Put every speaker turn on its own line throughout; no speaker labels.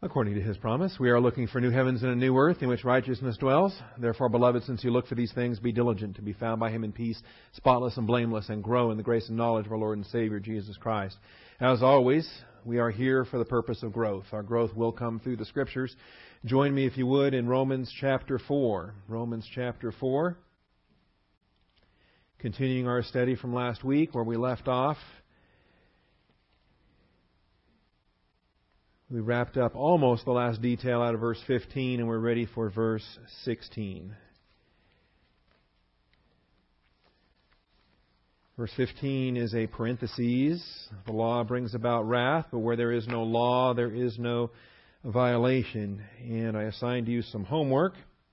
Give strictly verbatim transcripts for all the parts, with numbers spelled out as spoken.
According to His promise, we are looking for new heavens and a new earth in which righteousness dwells. Therefore, beloved, since you look for these things, be diligent to be found by Him in peace, spotless and blameless, and grow in the grace and knowledge of our Lord and Savior, Jesus Christ. As always, we are here for the purpose of growth. Our growth will come through the Scriptures. Join me, if you would, in Romans chapter four. Romans chapter four. Continuing our study from last week where we left off. We wrapped up almost the last detail out of verse fifteen, and we're ready for verse sixteen. Verse fifteen is a parenthesis. The law brings about wrath, but where there is no law, there is no violation. And I assigned you some homework.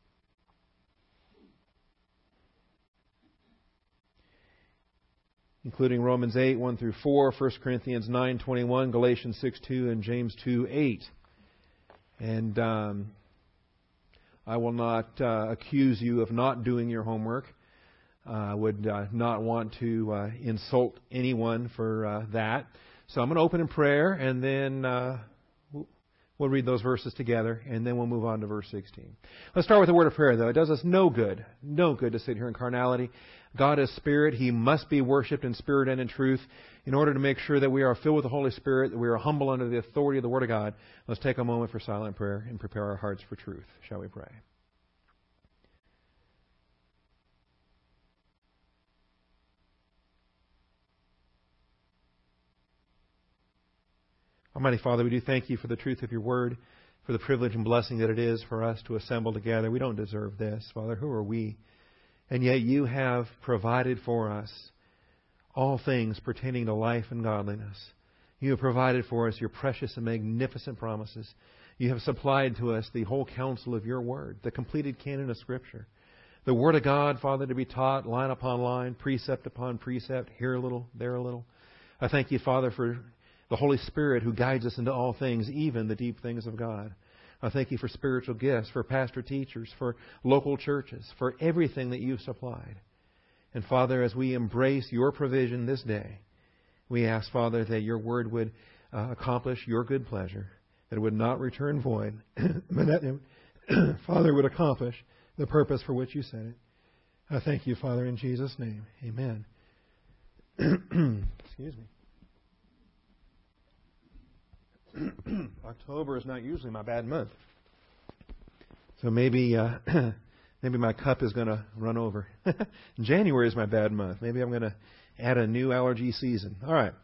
Including Romans eight, one through four, First Corinthians nine, twenty-one, Galatians six, two, and James two, eight. And um, I will not uh, accuse you of not doing your homework. I uh, would uh, not want to uh, insult anyone for uh, that. So I'm going to open in prayer, and then uh, we'll read those verses together, and then we'll move on to verse sixteen. Let's start with a word of prayer, though. It does us no good, no good to sit here in carnality. God is Spirit. He must be worshipped in spirit and in truth. In order to make sure that we are filled with the Holy Spirit, that we are humble under the authority of the Word of God, let's take a moment for silent prayer and prepare our hearts for truth. Shall we pray? Almighty Father, we do thank You for the truth of Your Word, for the privilege and blessing that it is for us to assemble together. We don't deserve this. Father, who are we? And yet You have provided for us all things pertaining to life and godliness. You have provided for us Your precious and magnificent promises. You have supplied to us the whole counsel of Your Word, the completed canon of Scripture. The Word of God, Father, to be taught line upon line, precept upon precept, here a little, there a little. I thank You, Father, for the Holy Spirit who guides us into all things, even the deep things of God. I thank You for spiritual gifts, for pastor teachers, for local churches, for everything that You've supplied. And Father, as we embrace Your provision this day, we ask, Father, that Your Word would uh, accomplish Your good pleasure, that it would not return void, but that it, Father, would accomplish the purpose for which You sent it. I thank You, Father, in Jesus' name. Amen. Excuse me. October is not usually my bad month. So maybe uh, maybe my cup is going to run over. January is my bad month. Maybe I'm going to add a new allergy season. All right.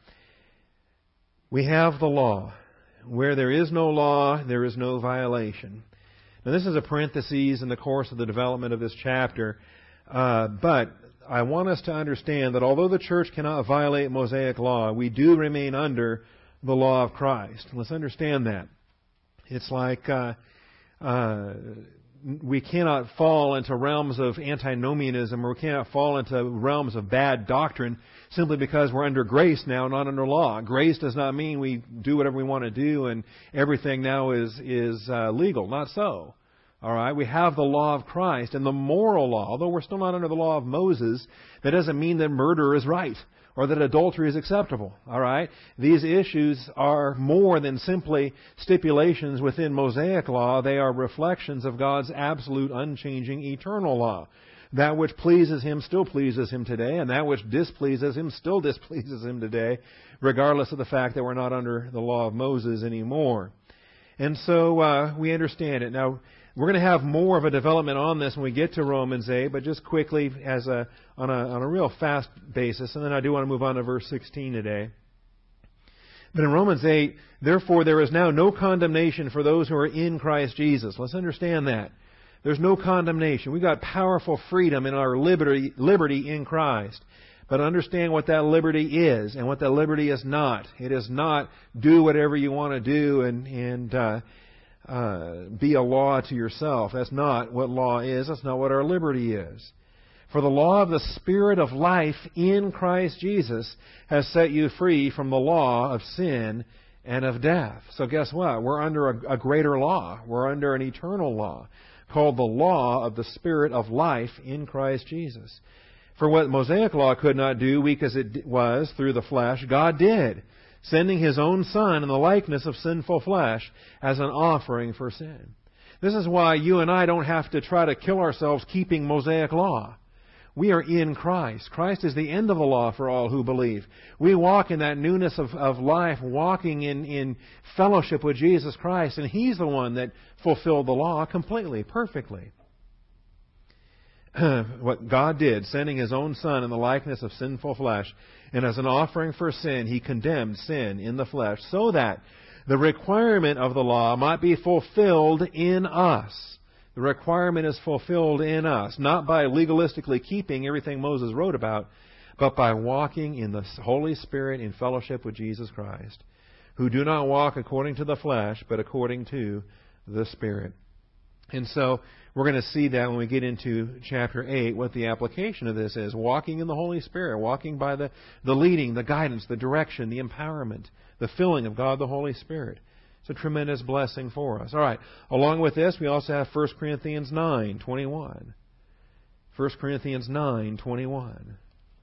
We have the law. Where there is no law, there is no violation. Now this is a parenthesis in the course of the development of this chapter. Uh, but I want us to understand that although the church cannot violate Mosaic law, we do remain under the law of Christ. Let's understand that. It's like uh, uh, we cannot fall into realms of antinomianism, or we cannot fall into realms of bad doctrine simply because we're under grace now, not under law. Grace does not mean we do whatever we want to do and everything now is is uh, legal. Not so. All right, we have the law of Christ and the moral law. Although we're still not under the law of Moses, that doesn't mean that murder is right or that adultery is acceptable. All right, these issues are more than simply stipulations within Mosaic law. They are reflections of God's absolute, unchanging, eternal law. That which pleases Him still pleases Him today, and that which displeases Him still displeases Him today, regardless of the fact that we're not under the law of Moses anymore. And so uh, we understand it. Now, we're going to have more of a development on this when we get to Romans eight, but just quickly as a on a on a real fast basis, and then I do want to move on to verse sixteen today. But in Romans eight, therefore there is now no condemnation for those who are in Christ Jesus. Let's understand that. There's no condemnation. We've got powerful freedom in our liberty liberty in Christ. But understand what that liberty is and what that liberty is not. It is not do whatever you want to do and and uh, uh, be a law to yourself. That's not what law is. That's not what our liberty is. For the law of the Spirit of life in Christ Jesus has set you free from the law of sin and of death. So guess what? We're under a, a greater law. We're under an eternal law called the law of the Spirit of life in Christ Jesus. For what Mosaic law could not do, weak as it was through the flesh, God did. sending His own Son in the likeness of sinful flesh as an offering for sin. This is why you and I don't have to try to kill ourselves keeping Mosaic law. We are in Christ. Christ is the end of the law for all who believe. We walk in that newness of, of life, walking in, in fellowship with Jesus Christ, and He's the one that fulfilled the law completely, perfectly. What God did, sending His own Son in the likeness of sinful flesh, and as an offering for sin, He condemned sin in the flesh, so that the requirement of the law might be fulfilled in us. The requirement is fulfilled in us, not by legalistically keeping everything Moses wrote about, but by walking in the Holy Spirit in fellowship with Jesus Christ, who do not walk according to the flesh, but according to the Spirit. And so we're going to see that when we get into chapter eight, what the application of this is. Walking in the Holy Spirit, walking by the, the leading, the guidance, the direction, the empowerment, the filling of God the Holy Spirit. It's a tremendous blessing for us. All right. Along with this, we also have First Corinthians nine twenty-one. First Corinthians nine twenty-one.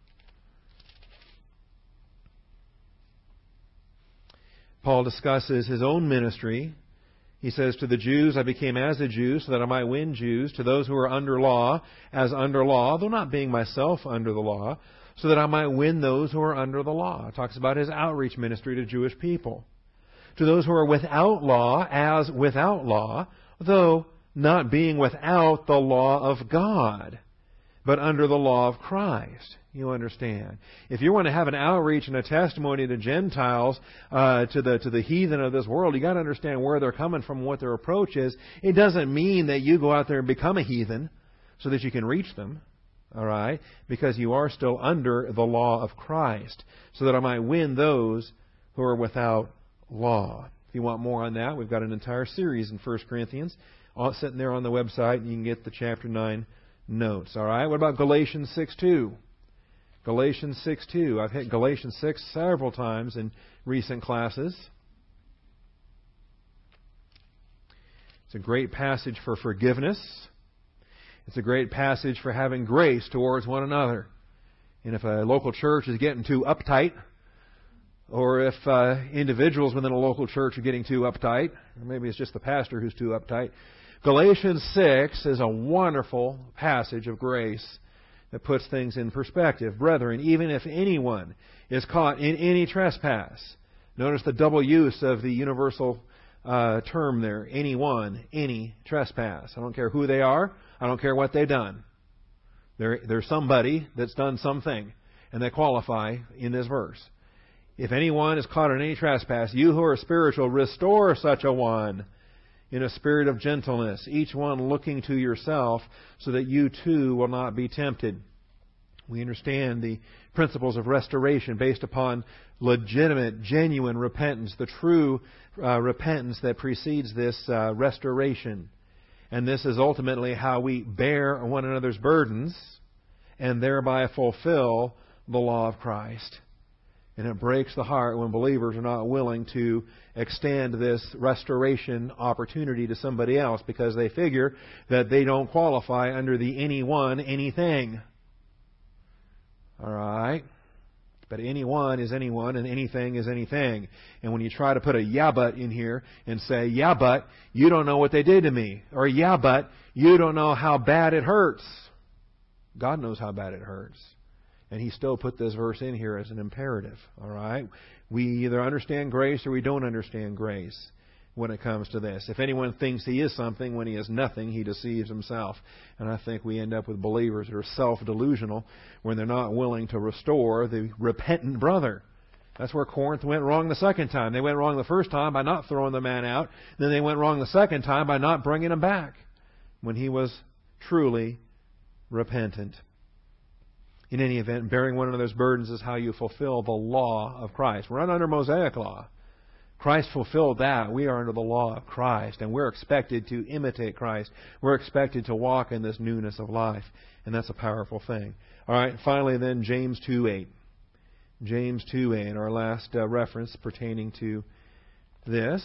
Paul discusses his own ministry. He says, to the Jews I became as a Jew so that I might win Jews. To those who are under law, as under law, though not being myself under the law, so that I might win those who are under the law. It talks about his outreach ministry to Jewish people. To those who are without law, as without law, though not being without the law of God, but under the law of Christ. You understand. If you want to have an outreach and a testimony to Gentiles, uh, to the to the heathen of this world, you got to understand where they're coming from, what their approach is. It doesn't mean that you go out there and become a heathen so that you can reach them. All right? Because you are still under the law of Christ, so that I might win those who are without law. If you want more on that, we've got an entire series in First Corinthians, all sitting there on the website, and you can get the chapter nine notes. All right? What about Galatians six two? Galatians six two. I've hit Galatians six several times in recent classes. It's a great passage for forgiveness. It's a great passage for having grace towards one another. And if a local church is getting too uptight, or if uh, individuals within a local church are getting too uptight, or maybe it's just the pastor who's too uptight, Galatians six is a wonderful passage of grace that puts things in perspective. Brethren, even if anyone is caught in any trespass, notice the double use of the universal uh, term there, anyone, any trespass. I don't care who they are. I don't care what they've done. They're, they're somebody that's done something, and they qualify in this verse. If anyone is caught in any trespass, you who are spiritual, restore such a one in a spirit of gentleness, each one looking to yourself, so that you too will not be tempted. We understand the principles of restoration based upon legitimate, genuine repentance, the true uh, repentance that precedes this uh, restoration. And this is ultimately how we bear one another's burdens and thereby fulfill the law of Christ. And it breaks the heart when believers are not willing to extend this restoration opportunity to somebody else because they figure that they don't qualify under the anyone, anything. All right? But anyone is anyone and anything is anything. And when you try to put a yeah but in here and say, yeah but, you don't know what they did to me. Or yeah but, you don't know how bad it hurts. God knows how bad it hurts. And He still put this verse in here as an imperative. All right? We either understand grace or we don't understand grace when it comes to this. If anyone thinks he is something when he is nothing, he deceives himself. And I think we end up with believers that are self-delusional when they're not willing to restore the repentant brother. That's where Corinth went wrong the second time. They went wrong the first time by not throwing the man out. Then they went wrong the second time by not bringing him back when he was truly repentant. In any event, bearing one another's burdens is how you fulfill the law of Christ. We're not under Mosaic law. Christ fulfilled that. We are under the law of Christ, and we're expected to imitate Christ. We're expected to walk in this newness of life, and that's a powerful thing. All right, finally then, James two eight. James two eight, our last uh, reference pertaining to this.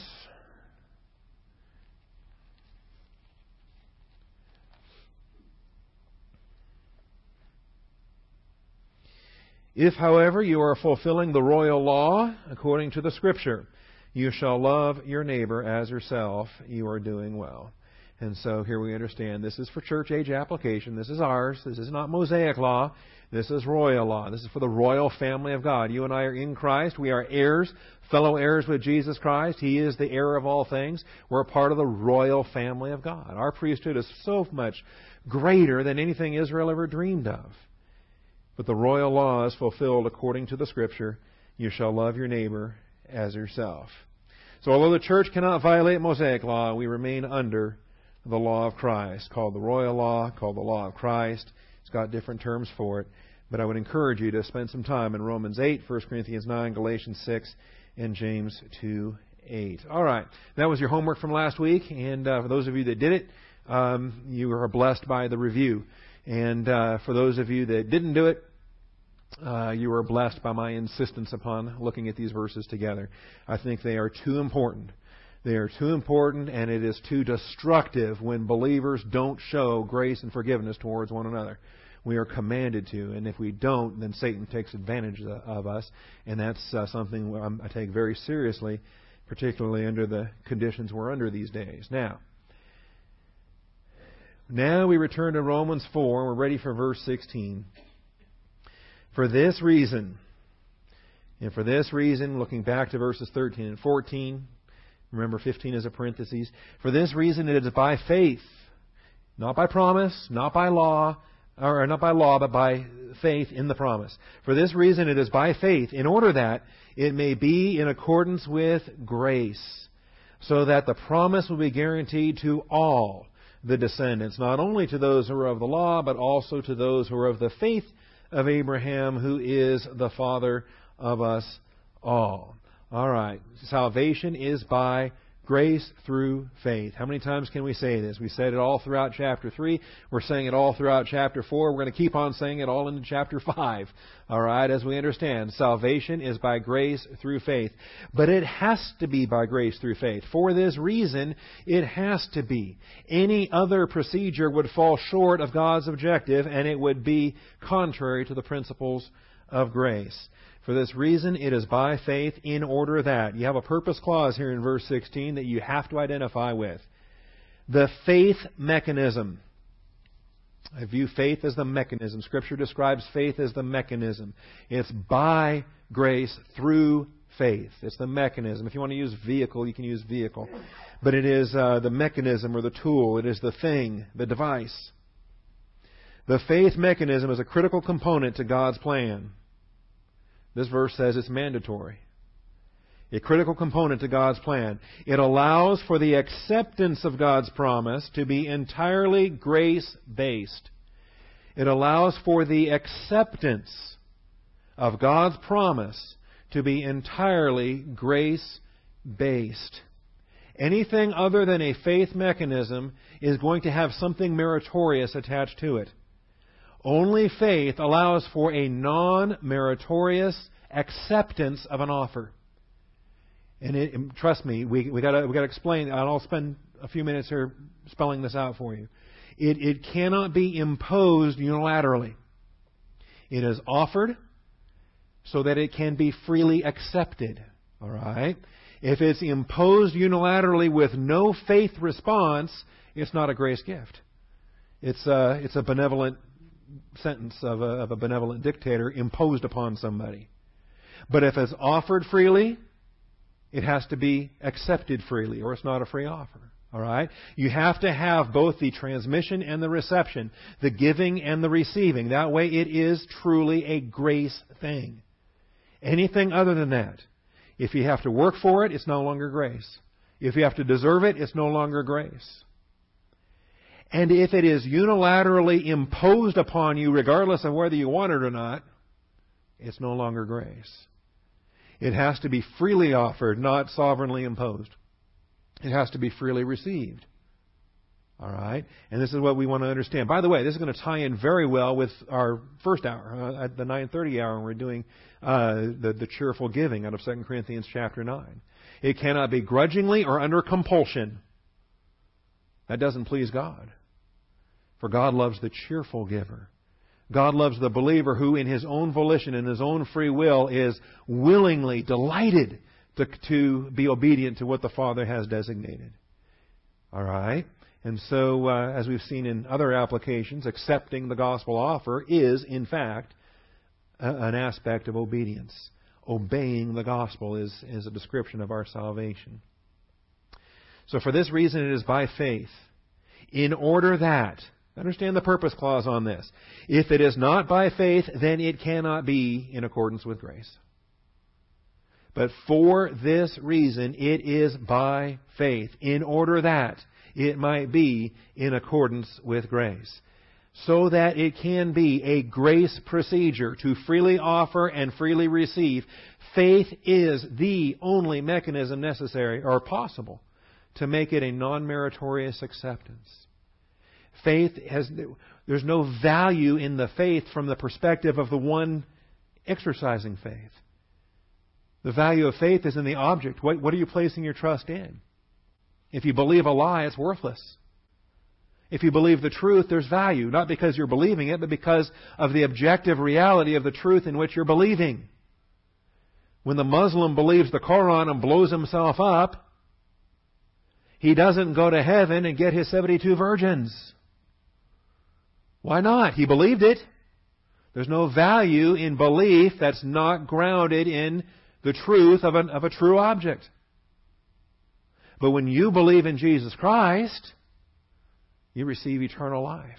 If, however, you are fulfilling the royal law according to the Scripture, you shall love your neighbor as yourself, you are doing well. And so here we understand this is for church age application. This is ours. This is not Mosaic law. This is royal law. This is for the royal family of God. You and I are in Christ. We are heirs, fellow heirs with Jesus Christ. He is the heir of all things. We're a part of the royal family of God. Our priesthood is so much greater than anything Israel ever dreamed of. But the royal law is fulfilled according to the Scripture. You shall love your neighbor as yourself. So although the church cannot violate Mosaic law, we remain under the law of Christ, called the royal law, called the law of Christ. It's got different terms for it. But I would encourage you to spend some time in Romans eight, First Corinthians nine, Galatians six, and James two eight. All right. That was your homework from last week. And uh, for those of you that did it, um, you are blessed by the review. And uh, for those of you that didn't do it, uh, you are blessed by my insistence upon looking at these verses together. I think they are too important. They are too important, and it is too destructive when believers don't show grace and forgiveness towards one another. We are commanded to, and if we don't, then Satan takes advantage of us, and that's uh, something I take very seriously, particularly under the conditions we're under these days. Now, now we return to Romans four. We're ready for verse sixteen. For this reason, and for this reason, looking back to verses thirteen and fourteen, remember fifteen is a parenthesis. For this reason it is by faith, not by promise, not by law, or not by law, but by faith in the promise. For this reason it is by faith, in order that it may be in accordance with grace, so that the promise will be guaranteed to all the descendants, not only to those who are of the law, but also to those who are of the faith of Abraham, who is the father of us all. All right. Salvation is by grace through faith. How many times can we say this? We said it all throughout chapter three. We're saying it all throughout chapter four. We're going to keep on saying it all into chapter five. All right, as we understand, salvation is by grace through faith. But it has to be by grace through faith. For this reason, it has to be. Any other procedure would fall short of God's objective, and it would be contrary to the principles of grace. For this reason, it is by faith, in order that. You have a purpose clause here in verse sixteen that you have to identify with. The faith mechanism. I view faith as the mechanism. Scripture describes faith as the mechanism. It's by grace through faith. It's the mechanism. If you want to use vehicle, you can use vehicle. But it is uh, the mechanism or the tool. It is the thing, the device. The faith mechanism is a critical component to God's plan. This verse says it's mandatory. A critical component to God's plan. It allows for the acceptance of God's promise to be entirely grace-based. It allows for the acceptance of God's promise to be entirely grace-based. Anything other than a faith mechanism is going to have something meritorious attached to it. Only faith allows for a non-meritorious acceptance of an offer. And it, trust me, we we got we got to explain. And I'll spend a few minutes here spelling this out for you. It it cannot be imposed unilaterally. It is offered so that it can be freely accepted. All right. If it's imposed unilaterally with no faith response, it's not a grace gift. It's a it's a benevolent sentence of a, of a benevolent dictator imposed upon somebody. But if it's offered freely, it has to be accepted freely, or it's not a free offer. All right? You have to have both the transmission and the reception, the giving and the receiving. That way it is truly a grace thing. Anything other than that, if you have to work for it, it's no longer grace. If you have to deserve it, it's no longer grace. And if it is unilaterally imposed upon you, regardless of whether you want it or not, it's no longer grace. It has to be freely offered, not sovereignly imposed. It has to be freely received. All right? And this is what we want to understand. By the way, this is going to tie in very well with our first hour, uh, at the nine thirty hour, when we're doing uh, the, the cheerful giving out of Second Corinthians chapter nine. It cannot be grudgingly or under compulsion. That doesn't please God. For God loves the cheerful giver. God loves the believer who in his own volition, in his own free will, is willingly delighted to, to be obedient to what the Father has designated. All right? And so, uh, as we've seen in other applications, accepting the gospel offer is, in fact, a, an aspect of obedience. Obeying the gospel is, is a description of our salvation. So for this reason it is by faith, in order that, understand the purpose clause on this, if it is not by faith, then it cannot be in accordance with grace. But for this reason it is by faith, in order that it might be in accordance with grace. So that it can be a grace procedure to freely offer and freely receive. Faith is the only mechanism necessary or possible to make it a non-meritorious acceptance. Faith has, there's no value in the faith from the perspective of the one exercising faith. The value of faith is in the object. What, what are you placing your trust in? If you believe a lie, it's worthless. If you believe the truth, there's value. Not because you're believing it, but because of the objective reality of the truth in which you're believing. When the Muslim believes the Quran and blows himself up, he doesn't go to heaven and get his seventy-two virgins. Why not? He believed it. There's no value in belief that's not grounded in the truth of, an, of a true object. But when you believe in Jesus Christ, you receive eternal life.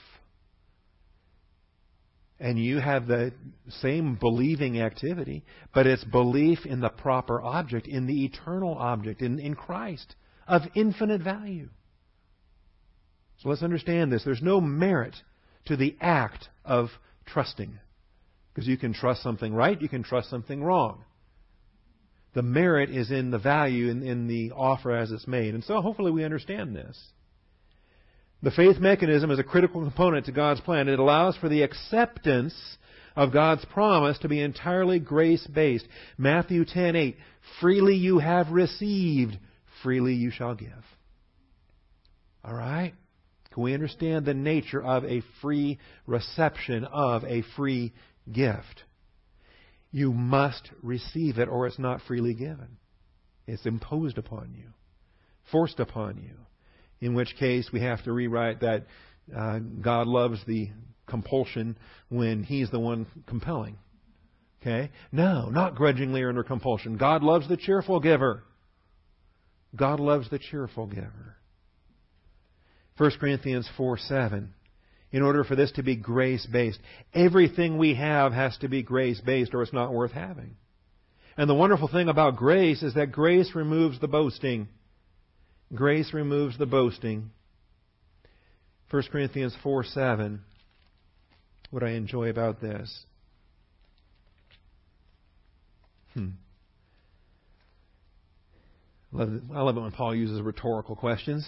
And you have the same believing activity, but it's belief in the proper object, in the eternal object, in, in Christ, of infinite value. So let's understand this. There's no merit to the act of trusting. Because you can trust something right, you can trust something wrong. The merit is in the value, in, in the offer as it's made. And so hopefully we understand this. The faith mechanism is a critical component to God's plan. It allows for the acceptance of God's promise to be entirely grace-based. Matthew ten eight, freely you have received, freely you shall give. All right? Can we understand the nature of a free reception of a free gift? You must receive it or it's not freely given. It's imposed upon you, forced upon you. In which case we have to rewrite that uh, God loves the compulsion when He's the one compelling. Okay? No, not grudgingly or under compulsion. God loves the cheerful giver. God loves the cheerful giver. First Corinthians four seven. In order for this to be grace-based, everything we have has to be grace-based or it's not worth having. And the wonderful thing about grace is that grace removes the boasting. Grace removes the boasting. First Corinthians four seven. What I enjoy about this. Hmm. I love it, I love it when Paul uses rhetorical questions.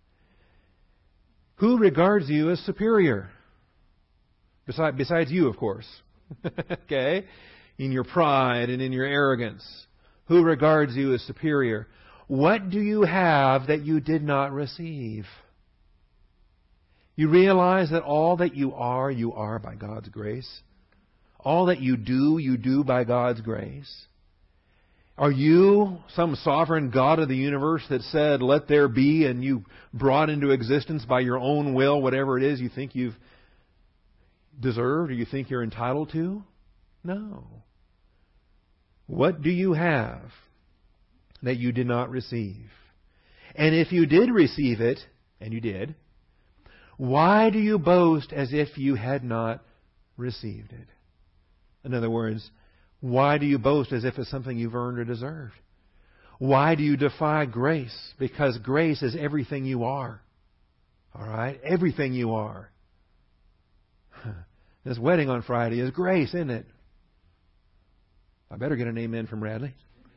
Who regards you as superior? Besides, besides you, of course. Okay? In your pride and in your arrogance. Who regards you as superior? What do you have that you did not receive? You realize that all that you are, you are by God's grace. All that you do, you do by God's grace. Are you some sovereign God of the universe that said, let there be, and you brought into existence by your own will whatever it is you think you've deserved or you think you're entitled to? No. What do you have that you did not receive? And if you did receive it, and you did, why do you boast as if you had not received it? In other words, why do you boast as if it's something you've earned or deserved? Why do you defy grace? Because grace is everything you are. All right? Everything you are. This wedding on Friday is grace, isn't it? I better get an amen from Radley.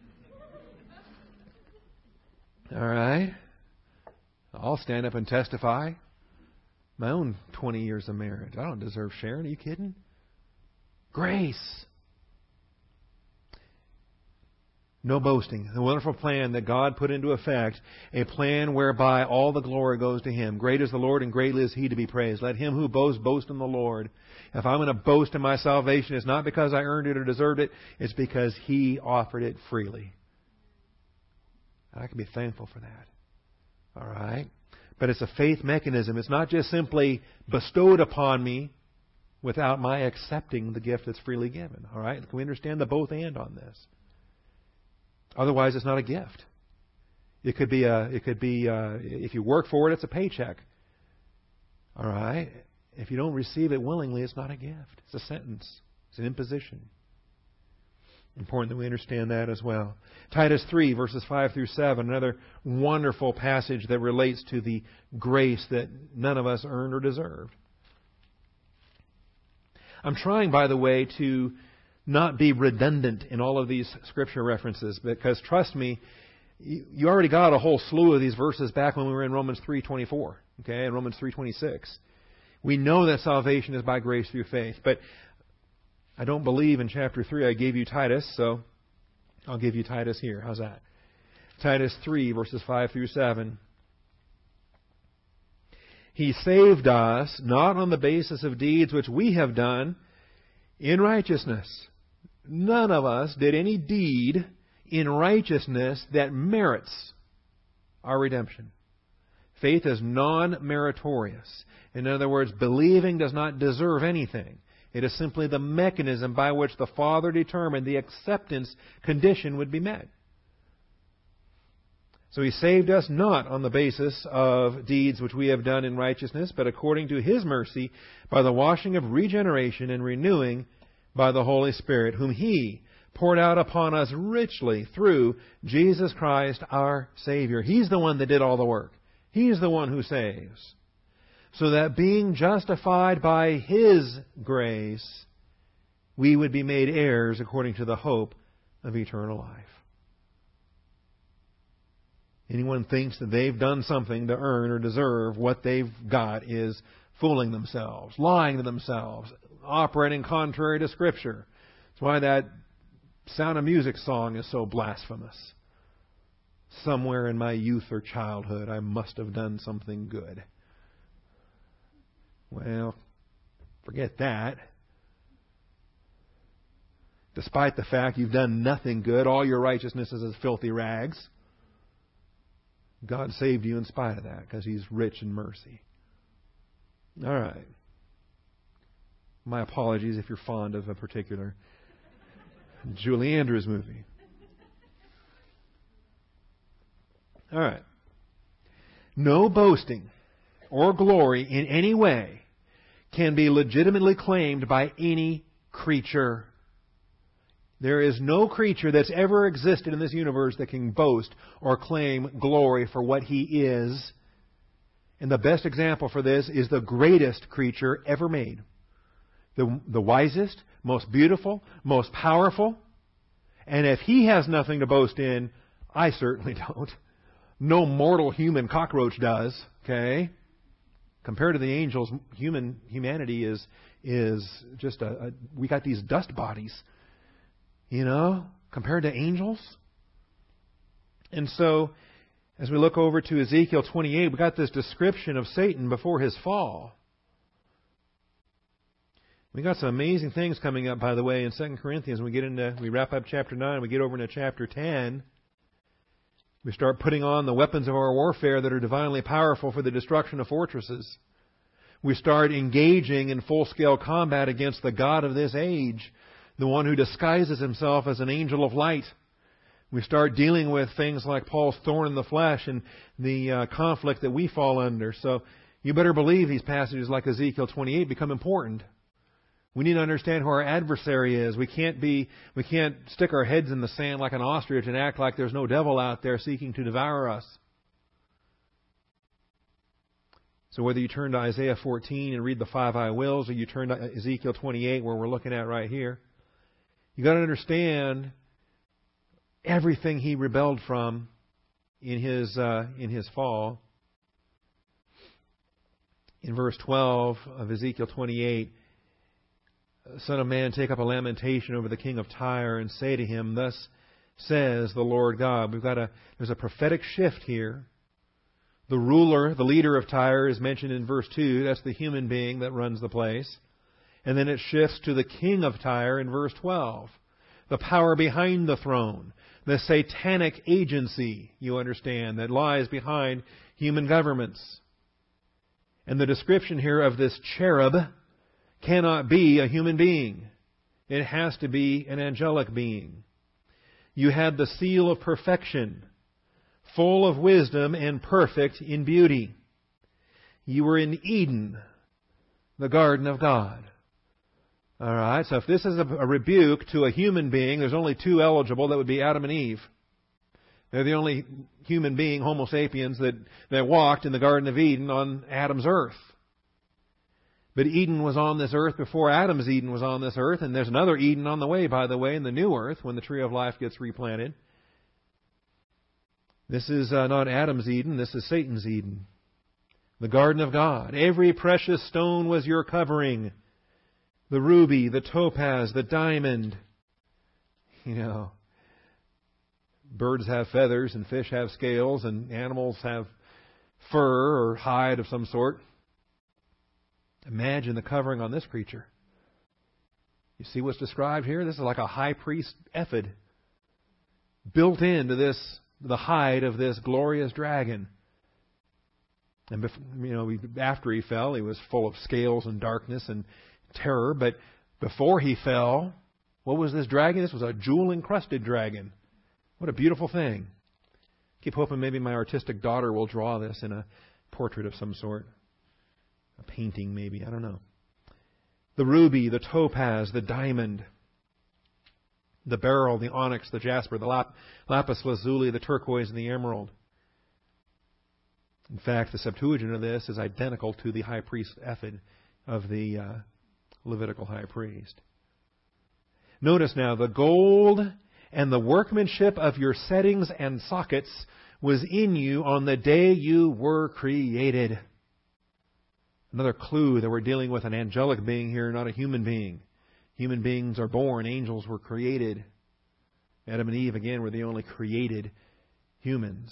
All right? I'll stand up and testify. My own twenty years of marriage. I don't deserve sharing. Are you kidding? Grace. No boasting. The wonderful plan that God put into effect, a plan whereby all the glory goes to Him. Great is the Lord and greatly is He to be praised. Let him who boasts boast in the Lord. If I'm going to boast in my salvation, it's not because I earned it or deserved it. It's because He offered it freely. I can be thankful for that. All right? But it's a faith mechanism. It's not just simply bestowed upon me without my accepting the gift that's freely given. All right? Can we understand the both and on this? Otherwise, it's not a gift. It could be a. It could be a, if you work for it, it's a paycheck. All right. If you don't receive it willingly, it's not a gift. It's a sentence. It's an imposition. Important that we understand that as well. Titus three, verses five through seven, another wonderful passage that relates to the grace that none of us earned or deserved. I'm trying, by the way, to not be redundant in all of these scripture references, because trust me, you already got a whole slew of these verses back when we were in Romans three twenty-four, okay, and Romans three twenty-six. We know that salvation is by grace through faith, but I don't believe in chapter three I gave you Titus, so I'll give you Titus here. How's that? Titus three, verses five through seven. He saved us not on the basis of deeds which we have done in righteousness. None of us did any deed in righteousness that merits our redemption. Faith is non-meritorious. In other words, believing does not deserve anything. It is simply the mechanism by which the Father determined the acceptance condition would be met. So He saved us not on the basis of deeds which we have done in righteousness, but according to His mercy, by the washing of regeneration and renewing by the Holy Spirit, whom He poured out upon us richly through Jesus Christ our Savior. He's the one that did all the work. He's the one who saves. So that being justified by His grace, we would be made heirs according to the hope of eternal life. Anyone thinks that they've done something to earn or deserve what they've got is fooling themselves, lying to themselves, operating contrary to Scripture. That's why that Sound of Music song is so blasphemous. Somewhere in my youth or childhood, I must have done something good. Well, forget that. Despite the fact you've done nothing good, all your righteousness is as filthy rags. God saved you in spite of that because He's rich in mercy. All right. My apologies if you're fond of a particular Julie Andrews movie. All right. No boasting or glory in any way can be legitimately claimed by any creature. There is no creature that's ever existed in this universe that can boast or claim glory for what he is. And the best example for this is the greatest creature ever made. The, the wisest, most beautiful, most powerful. And if he has nothing to boast in, I certainly don't. No mortal human cockroach does. Okay? Compared to the angels, human humanity is is just a, a we got these dust bodies. You know, compared to angels. And so, as we look over to Ezekiel twenty-eight, we got this description of Satan before his fall. We got some amazing things coming up, by the way, in Second Corinthians. When we get into, we wrap up chapter nine, we get over into chapter ten. We start putting on the weapons of our warfare that are divinely powerful for the destruction of fortresses. We start engaging in full-scale combat against the god of this age, the one who disguises himself as an angel of light. We start dealing with things like Paul's thorn in the flesh and the uh, conflict that we fall under. So you better believe these passages like Ezekiel twenty-eight become important. We need to understand who our adversary is. We can't be, we can't stick our heads in the sand like an ostrich and act like there's no devil out there seeking to devour us. So whether you turn to Isaiah fourteen and read the five I wills, or you turn to Ezekiel twenty-eight, where we're looking at right here, you got to understand everything he rebelled from in his uh, in his fall. In verse twelve of Ezekiel twenty-eight, Son of man, take up a lamentation over the king of Tyre, and say to him, Thus says the Lord God. We've got a, there's a prophetic shift here. The ruler, the leader of Tyre is mentioned in verse two. That's the human being that runs the place. And then it shifts to the king of Tyre in verse twelve. The power behind the throne. The satanic agency, you understand, that lies behind human governments. And the description here of this cherub cannot be a human being. It has to be an angelic being. You had the seal of perfection, full of wisdom and perfect in beauty. You were in Eden, the garden of God. All right, so if this is a, a rebuke to a human being, there's only two eligible. That would be Adam and Eve. They're the only human being, Homo sapiens, that, that walked in the Garden of Eden on Adam's earth. But Eden was on this earth before Adam's Eden was on this earth, and there's another Eden on the way, by the way, in the new earth when the tree of life gets replanted. This is uh, not Adam's Eden, this is Satan's Eden. The garden of God. Every precious stone was your covering. The ruby, the topaz, the diamond. You know, birds have feathers and fish have scales and animals have fur or hide of some sort. Imagine the covering on this creature. You see what's described here? This is like a high priest ephod built into this, the hide of this glorious dragon. And you know, after he fell, he was full of scales and darkness and terror. But before he fell, what was this dragon? This was a jewel-encrusted dragon. What a beautiful thing. Keep hoping maybe my artistic daughter will draw this in a portrait of some sort. A painting, maybe. I don't know. The ruby, the topaz, the diamond, the beryl, the onyx, the jasper, the lap, lapis lazuli, the turquoise, and the emerald. In fact, the Septuagint of this is identical to the high priest ephod of the uh, Levitical high priest. Notice now, the gold and the workmanship of your settings and sockets was in you on the day you were created. Another clue that we're dealing with an angelic being here, not a human being. Human beings are born. Angels were created. Adam and Eve, again, were the only created humans.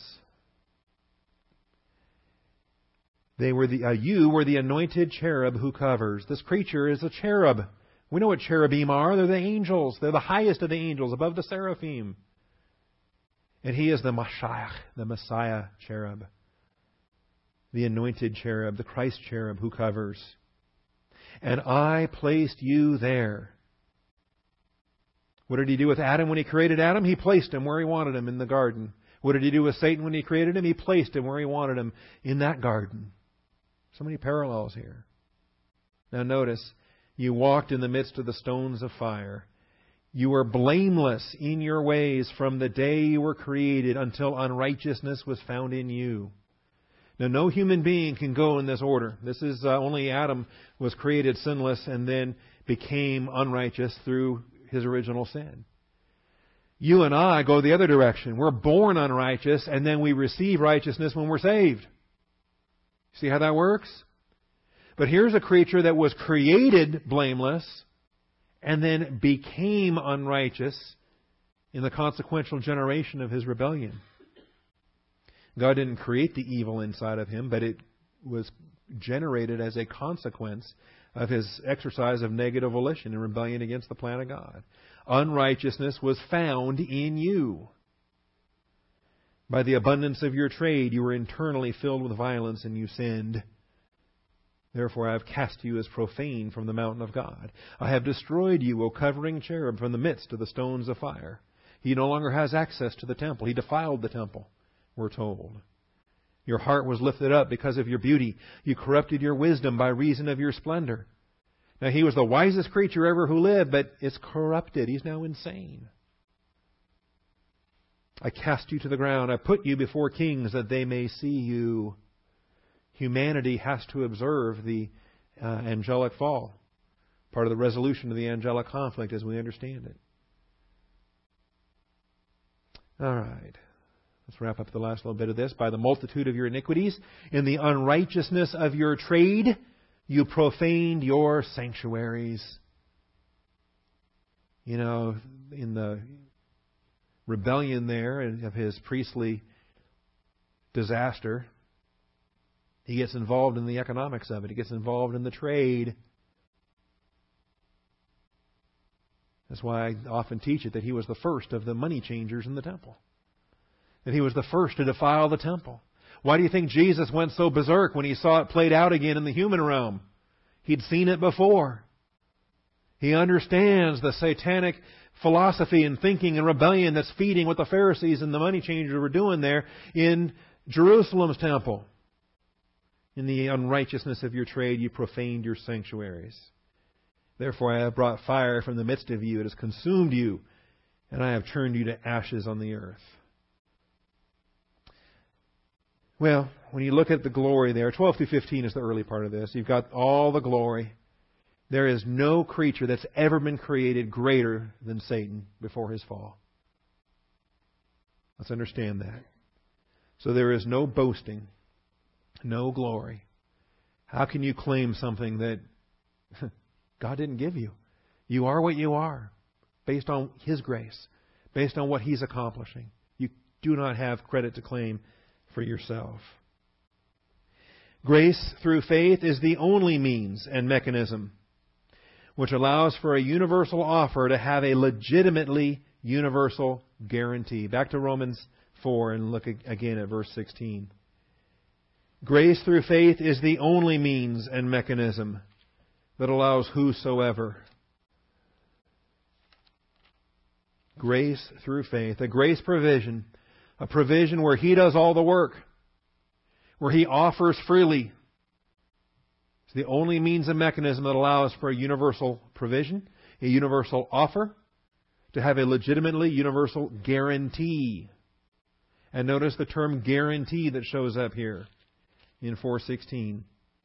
They were the uh, you were the anointed cherub who covers. This creature is a cherub. We know what cherubim are. They're the angels. They're the highest of the angels, above the seraphim. And he is the Mashiach, the Messiah cherub. The anointed cherub, the Christ cherub who covers. And I placed you there. What did he do with Adam when he created Adam? He placed him where he wanted him in the garden. What did he do with Satan when he created him? He placed him where he wanted him in that garden. So many parallels here. Now notice, you walked in the midst of the stones of fire. You were blameless in your ways from the day you were created until unrighteousness was found in you. Now, no human being can go in this order. This is uh, only Adam was created sinless and then became unrighteous through his original sin. You and I go the other direction. We're born unrighteous and then we receive righteousness when we're saved. See how that works? But here's a creature that was created blameless and then became unrighteous in the consequential generation of his rebellion. God didn't create the evil inside of him, but it was generated as a consequence of his exercise of negative volition and rebellion against the plan of God. Unrighteousness was found in you. By the abundance of your trade, you were internally filled with violence and you sinned. Therefore I have cast you as profane from the mountain of God. I have destroyed you, O covering cherub, from the midst of the stones of fire. He no longer has access to the temple. He defiled the temple, we're told. Your heart was lifted up because of your beauty. You corrupted your wisdom by reason of your splendor. Now, he was the wisest creature ever who lived, but it's corrupted. He's now insane. I cast you to the ground. I put you before kings that they may see you. Humanity has to observe the uh, angelic fall. Part of the resolution of the angelic conflict as we understand it. All right. Let's wrap up the last little bit of this. By the multitude of your iniquities, in the unrighteousness of your trade, you profaned your sanctuaries. You know, in the rebellion there and of his priestly disaster, he gets involved in the economics of it. He gets involved in the trade. That's why I often teach it that he was the first of the money changers in the temple. That he was the first to defile the temple. Why do you think Jesus went so berserk when he saw it played out again in the human realm? He'd seen it before. He understands the satanic philosophy and thinking and rebellion that's feeding what the Pharisees and the money changers were doing there in Jerusalem's temple. In the unrighteousness of your trade, you profaned your sanctuaries. Therefore, I have brought fire from the midst of you. It has consumed you, and I have turned you to ashes on the earth. Well, when you look at the glory there, twelve through fifteen is the early part of this. You've got all the glory. There is no creature that's ever been created greater than Satan before his fall. Let's understand that. So there is no boasting, no glory. How can you claim something that God didn't give you? You are what you are, based on His grace, based on what He's accomplishing. You do not have credit to claim for yourself. Grace through faith is the only means and mechanism which allows for a universal offer to have a legitimately universal guarantee. Back to Romans four and look again at verse sixteen. Grace through faith is the only means and mechanism that allows whosoever. Grace through faith. A grace provision. A provision where He does all the work. Where He offers freely. It's the only means and mechanism that allows for a universal provision, a universal offer, to have a legitimately universal guarantee. And notice the term guarantee that shows up here in four sixteen.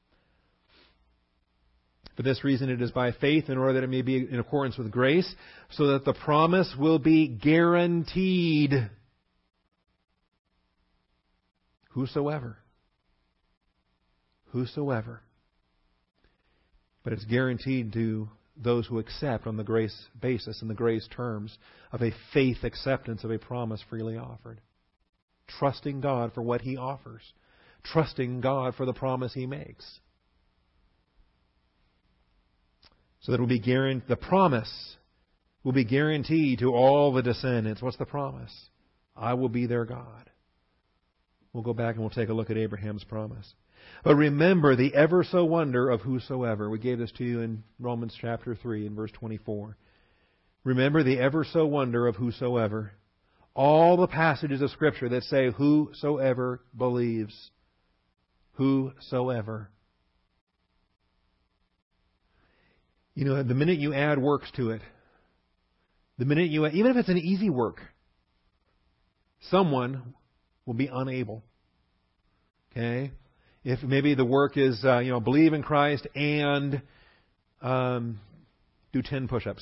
For this reason it is by faith, in order that it may be in accordance with grace, so that the promise will be guaranteed. Whosoever. Whosoever. But it's guaranteed to those who accept on the grace basis and the grace terms of a faith acceptance of a promise freely offered. Trusting God for what He offers. Trusting God for the promise He makes. So that it will be guaranteed, the promise will be guaranteed to all the descendants. What's the promise? I will be their God. We'll go back and we'll take a look at Abraham's promise. But remember the ever so wonder of whosoever. We gave this to you in Romans chapter three and verse twenty-four. Remember the ever so wonder of whosoever. All the passages of Scripture that say whosoever believes. Whosoever. You know, the minute you add works to it, the minute you, even if it's an easy work, someone will be unable. Okay? If maybe the work is, uh, you know, believe in Christ and um, do ten push-ups.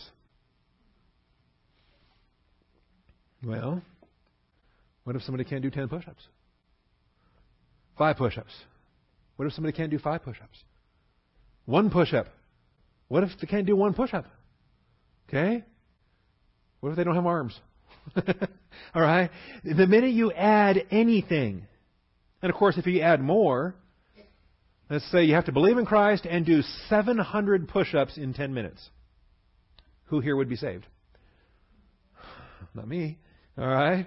Well, what if somebody can't do ten push-ups? Five push-ups. What if somebody can't do five push-ups? One push-up. What if they can't do one push-up? Okay? What if they don't have arms? All right? The minute you add anything, and of course if you add more, let's say you have to believe in Christ and do seven hundred push-ups in ten minutes. Who here would be saved? Not me. All right?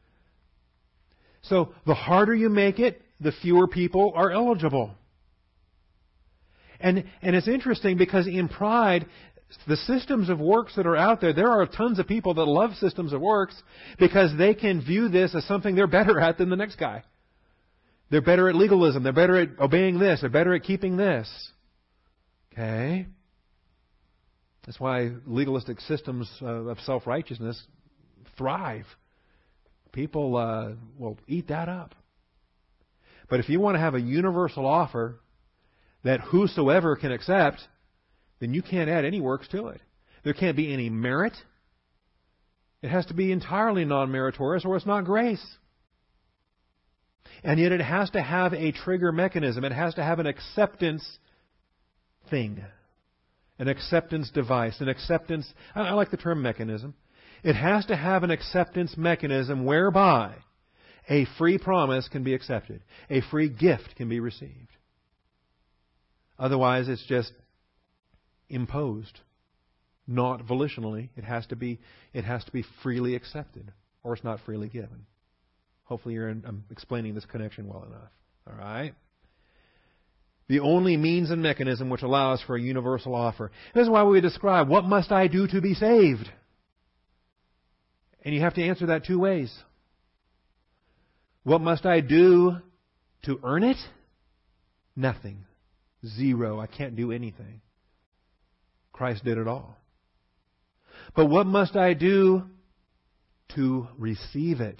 So the harder you make it, the fewer people are eligible. And and it's interesting because in pride, the systems of works that are out there, there are tons of people that love systems of works because they can view this as something they're better at than the next guy. They're better at legalism. They're better at obeying this. They're better at keeping this. Okay? That's why legalistic systems of self-righteousness thrive. People uh, will eat that up. But if you want to have a universal offer that whosoever can accept, then you can't add any works to it. There can't be any merit. It has to be entirely non-meritorious or it's not grace. And yet it has to have a trigger mechanism. It has to have an acceptance thing. An acceptance device. An acceptance, I like the term mechanism. It has to have an acceptance mechanism whereby a free promise can be accepted. A free gift can be received. Otherwise, it's just imposed. Not volitionally. It has to be, it has to be freely accepted. Or it's not freely given. Hopefully you're in, I'm explaining this connection well enough. All right? The only means and mechanism which allows for a universal offer. This is why we describe, what must I do to be saved? And you have to answer that two ways. What must I do to earn it? Nothing. Zero. I can't do anything. Christ did it all. But what must I do to receive it?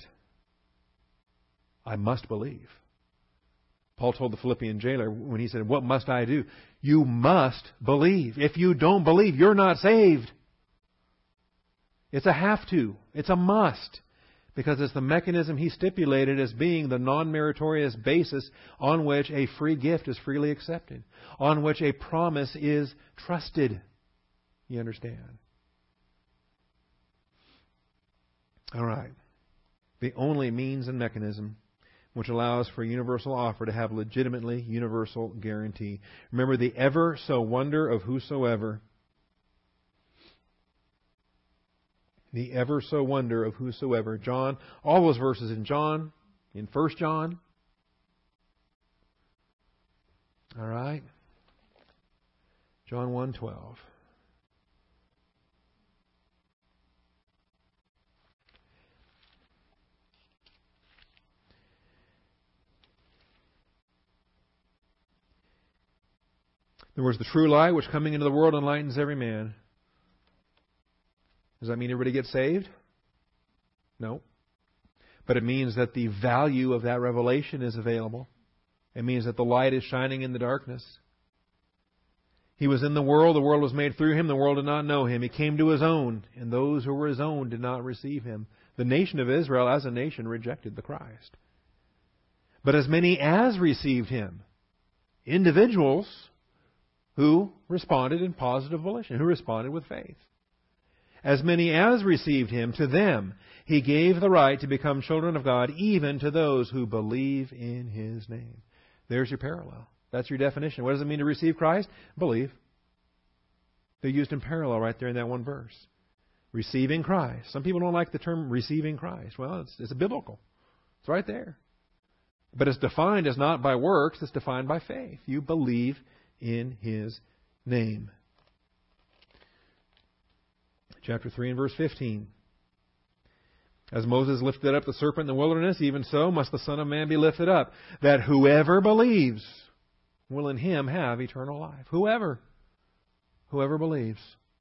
I must believe. Paul told the Philippian jailer when he said, what must I do? You must believe. If you don't believe, you're not saved. It's a have to. It's a must. Because it's the mechanism he stipulated as being the non-meritorious basis on which a free gift is freely accepted. On which a promise is trusted. You understand? All right. The only means and mechanism which allows for a universal offer to have legitimately universal guarantee. Remember the ever so wonder of whosoever. The ever so wonder of whosoever. John, all those verses in John, in First John. All right. John one twelve. There was the true light which coming into the world enlightens every man. Does that mean everybody gets saved? No. But it means that the value of that revelation is available. It means that the light is shining in the darkness. He was in the world, the world was made through Him, the world did not know Him. He came to His own, and those who were His own did not receive Him. The nation of Israel as a nation rejected the Christ. But as many as received Him, individuals who responded in positive volition, who responded with faith. As many as received Him, to them He gave the right to become children of God, even to those who believe in His name. There's your parallel. That's your definition. What does it mean to receive Christ? Believe. They're used in parallel right there in that one verse. Receiving Christ. Some people don't like the term receiving Christ. Well, it's, it's biblical. It's right there. But it's defined as not by works. It's defined by faith. You believe in His name. Chapter three and verse fifteen. As Moses lifted up the serpent in the wilderness, even so must the Son of Man be lifted up, that whoever believes will in Him have eternal life. Whoever. Whoever believes.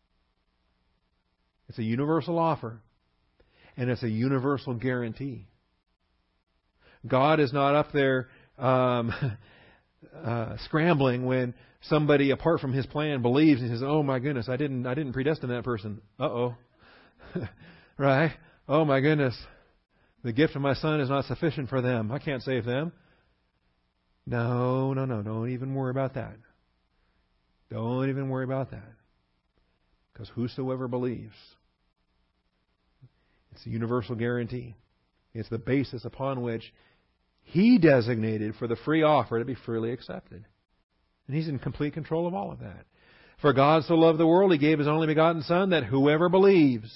It's a universal offer. And it's a universal guarantee. God is not up there um, uh, scrambling when somebody apart from His plan believes and says, "Oh my goodness, I didn't, I didn't predestine that person." Uh oh, right? Oh my goodness, the gift of my Son is not sufficient for them. I can't save them. No, no, no, don't even worry about that. Don't even worry about that, because whosoever believes, it's a universal guarantee. It's the basis upon which He designated for the free offer to be freely accepted. And He's in complete control of all of that. For God so loved the world, He gave His only begotten Son, that whoever believes,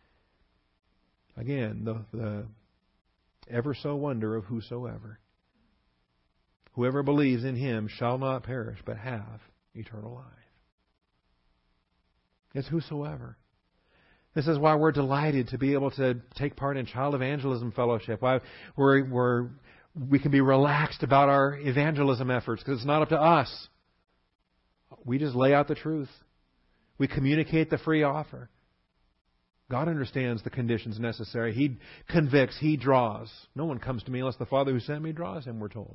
again, the, the ever so wonder of whosoever, whoever believes in Him shall not perish, but have eternal life. It's whosoever. This is why we're delighted to be able to take part in Child Evangelism Fellowship. Why we're, we're, we can be relaxed about our evangelism efforts, because it's not up to us. We just lay out the truth. We communicate the free offer. God understands the conditions necessary. He convicts. He draws. No one comes to me unless the Father who sent me draws him, we're told.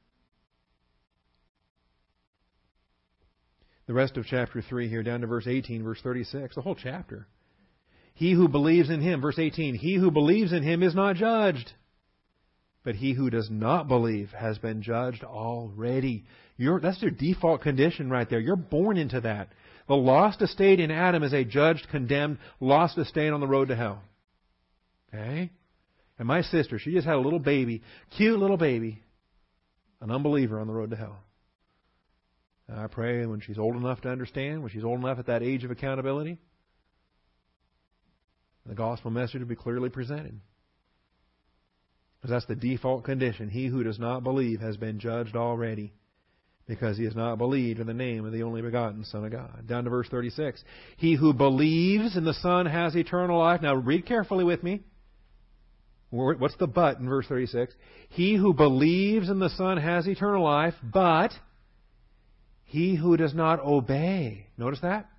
The rest of chapter three here, down to verse eighteen, verse thirty-six, the whole chapter. He who believes in Him, verse eighteen, he who believes in Him is not judged. But he who does not believe has been judged already. You're, that's your default condition right there. You're born into that. The lost estate in Adam is a judged, condemned, lost estate on the road to hell. Okay? And my sister, she just had a little baby, cute little baby, an unbeliever on the road to hell. And I pray when she's old enough to understand, when she's old enough at that age of accountability, the gospel message will be clearly presented. Because that's the default condition. He who does not believe has been judged already, because he has not believed in the name of the only begotten Son of God. Down to verse thirty-six. He who believes in the Son has eternal life. Now read carefully with me. What's the but in verse thirty-six? He who believes in the Son has eternal life, but he who does not obey. Notice that?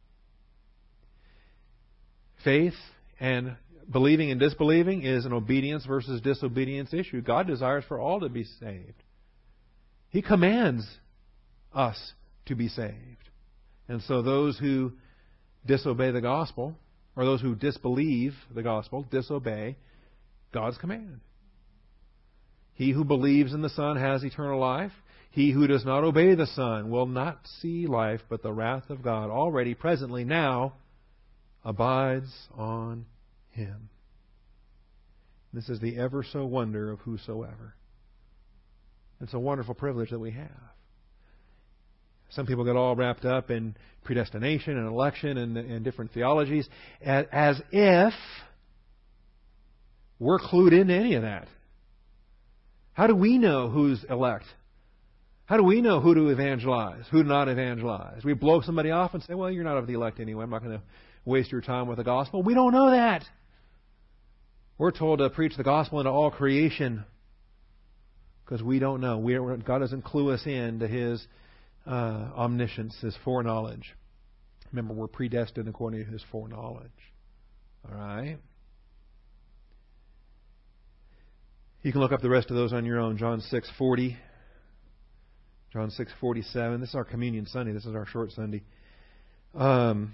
Faith and believing and disbelieving is an obedience versus disobedience issue. God desires for all to be saved. He commands us to be saved. And so those who disobey the gospel, or those who disbelieve the gospel, disobey God's command. He who believes in the Son has eternal life. He who does not obey the Son will not see life, but the wrath of God already, presently, now, abides on him. This is the ever so wonder of whosoever. It's a wonderful privilege that we have. Some people get all wrapped up in predestination and election and, and different theologies as, as if we're clued into any of that. How do we know who's elect? How do we know who to evangelize, who to not evangelize? We blow somebody off and say, well, you're not of the elect anyway. I'm not going to waste your time with the gospel. We don't know that. We're told to preach the gospel into all creation because we don't know. We don't, God doesn't clue us in to His uh, omniscience, His foreknowledge. Remember, we're predestined according to His foreknowledge. All right? You can look up the rest of those on your own. John six forty. John six forty-seven. This is our Communion Sunday. This is our short Sunday. Um,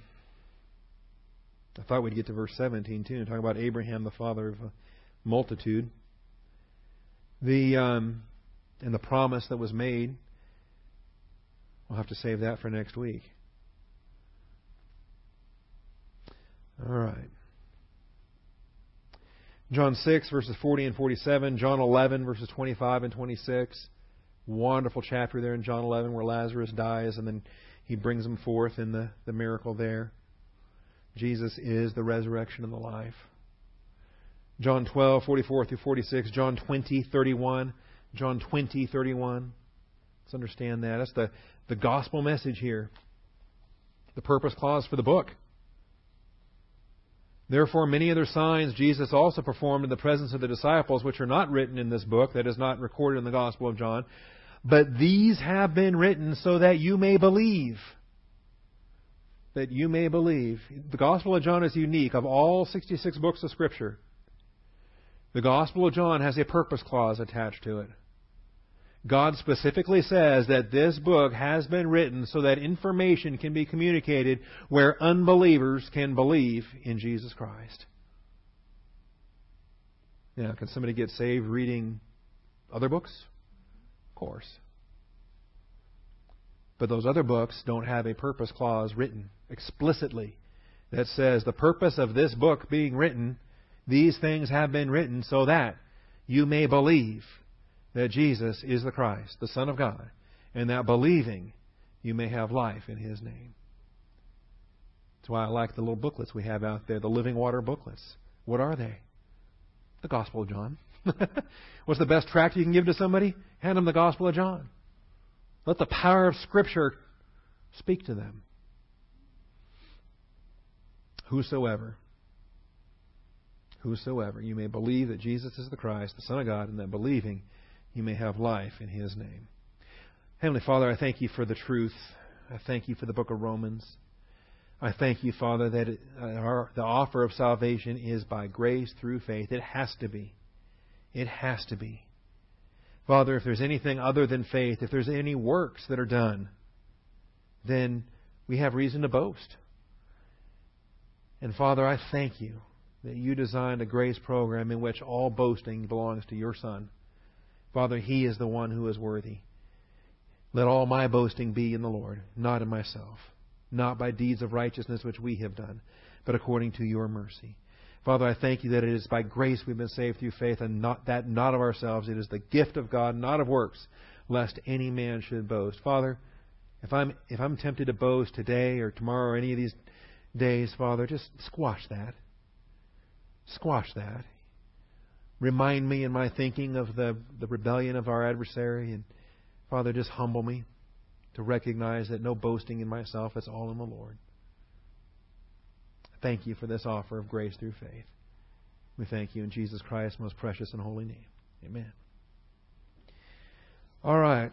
I thought we'd get to verse seventeen too, and talk about Abraham, the father of a multitude. The um, and the promise that was made. We'll have to save that for next week. All right. John six, verses forty and forty-seven. John eleven, verses twenty-five and twenty-six. Wonderful chapter there in John eleven where Lazarus dies and then He brings him forth in the, the miracle there. Jesus is the resurrection and the life. John twelve, forty-four through forty-six. John twenty, thirty-one. John twenty, thirty-one. Let's understand that. That's the, the gospel message here. The purpose clause for the book. Therefore, many other signs Jesus also performed in the presence of the disciples, which are not written in this book, that is not recorded in the Gospel of John. But these have been written so that you may believe. That you may believe. The Gospel of John is unique. Of all sixty-six books of Scripture, the Gospel of John has a purpose clause attached to it. God specifically says that this book has been written so that information can be communicated where unbelievers can believe in Jesus Christ. Now, can somebody get saved reading other books? Of course. But those other books don't have a purpose clause written explicitly that says the purpose of this book being written, these things have been written so that you may believe that Jesus is the Christ, the Son of God, and that believing you may have life in His name. That's why I like the little booklets we have out there, the Living Water booklets. What are they? The Gospel of John. What's the best tract you can give to somebody? Hand them the Gospel of John. Let the power of Scripture speak to them. Whosoever, whosoever, you may believe that Jesus is the Christ, the Son of God, and that believing you may have life in His name. Heavenly Father, I thank You for the truth. I thank You for the book of Romans. I thank You, Father, that it, uh, our, the offer of salvation is by grace through faith. It has to be. It has to be. Father, if there's anything other than faith, if there's any works that are done, then we have reason to boast. And Father, I thank You that You designed a grace program in which all boasting belongs to Your Son. Father, He is the one who is worthy. Let all my boasting be in the Lord, not in myself. not by deeds of righteousness which we have done, but according to your mercy. Father, I thank you that it is by grace we've been saved through faith, and not that not of ourselves. It is the gift of God, not of works, lest any man should boast. Father, if I'm if I'm tempted to boast today or tomorrow or any of these days, Father, just squash that. Squash that. Remind me in my thinking of the, the rebellion of our adversary. And Father, just humble me to recognize that no boasting in myself, it's all in the Lord. Thank you for this offer of grace through faith. We thank you in Jesus Christ's most precious and holy name. Amen. All right.